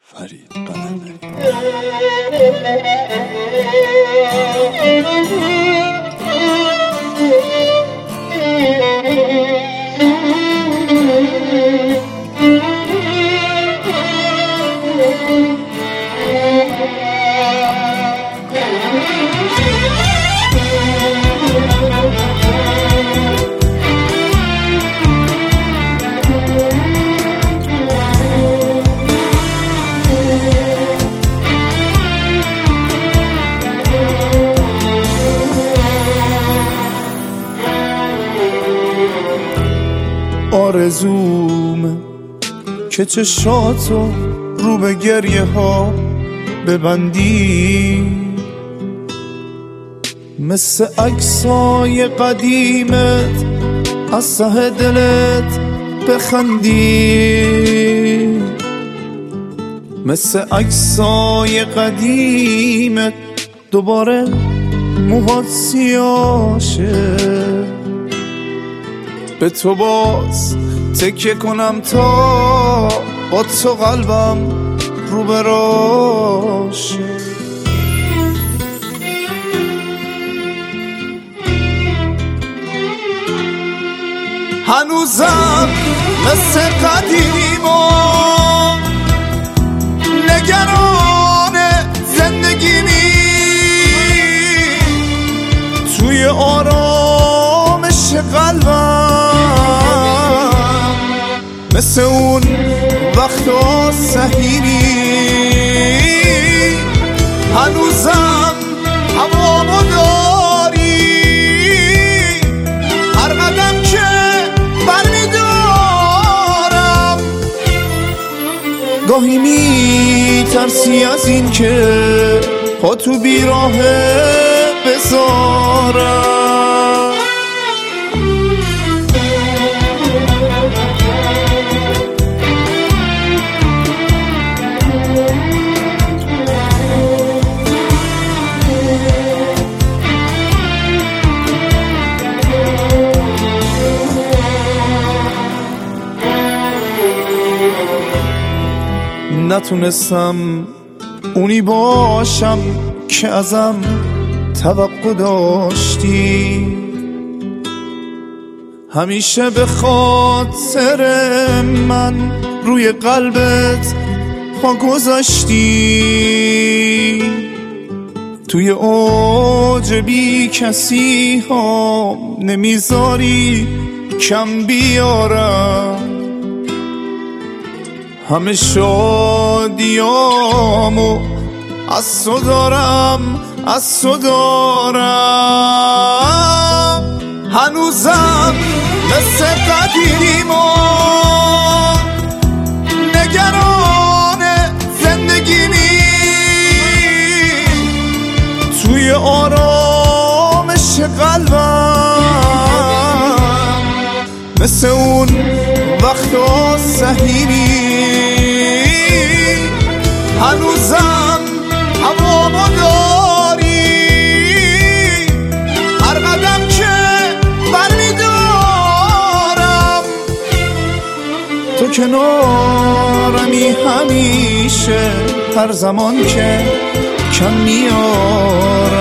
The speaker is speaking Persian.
فرید قلندری. آرزومه که چشاتو رو به گریه ها ببندی، مثل عکسای قدیمت از ته دلت بخندی، مثل عکسای قدیمت دوباره موهات سیاه شه، به تو باز تکیه کنم تا با تو قلبم رو براشه. هنوزم مثل قدیما نگران زندگیمی، توی آرامش قلبم مثل اون وقتا سحیری. هنوزم هوامو داری، هر قدم که برمیدارم گاهی میترسی از این که پا تو بیراهه بذارم. نتونستم اونی باشم که ازم توقع داشتی، همیشه به خاطر من روی قلبت پا گذاشتی، توی اوج بی کسی ها نمیذاری کم بیارم، همه شادیامو از تو دارم، از تو دارم. هنوزم مثل قدیما نگران زندگیمی، توی آرامش قلبم مثل اون وقتا سحیری. هنوزم هوامو داری، هر قدم که برمیدارم تو کنارمی همیشه، هر زمان که کم میارم.